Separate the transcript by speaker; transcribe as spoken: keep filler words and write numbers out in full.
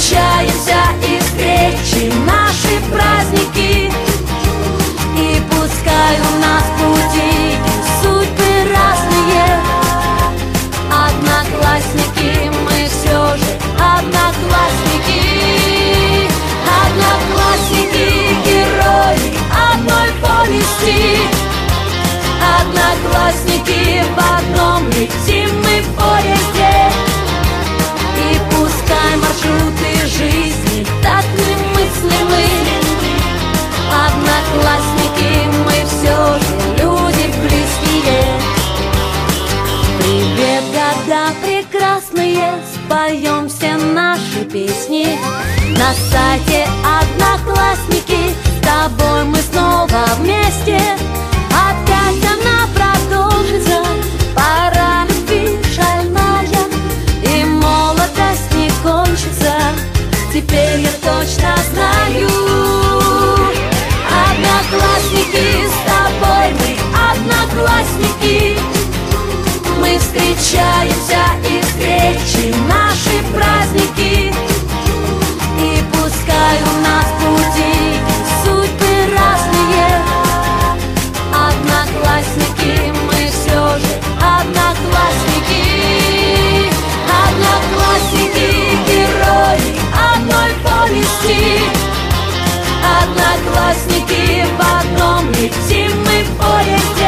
Speaker 1: встречаемся и встречи наши праздники. И пускай у нас пути и судьбы разные, одноклассники мы все же одноклассники. Одноклассники, герои одной повести. Одноклассники, в одном летим мы в поезде. И пускай маршруты жизни так немыслимы, одноклассники мы все же люди близкие. Привет, года прекрасные, споем все наши песни. На сайте Одноклассники с тобой мы снова вместе. Опять она продолжится, пора любви шальная, и молодость не кончится, теперь я точно знаю. Одноклассники, с тобой мы одноклассники. Мы встречаемся и встречи наши праздники. И пускай у нас пути и судьбы разные, одноклассники мы все же одноклассники. Одноклассники, герои одной повести. Одноклассники, в одном летим мы в поезде.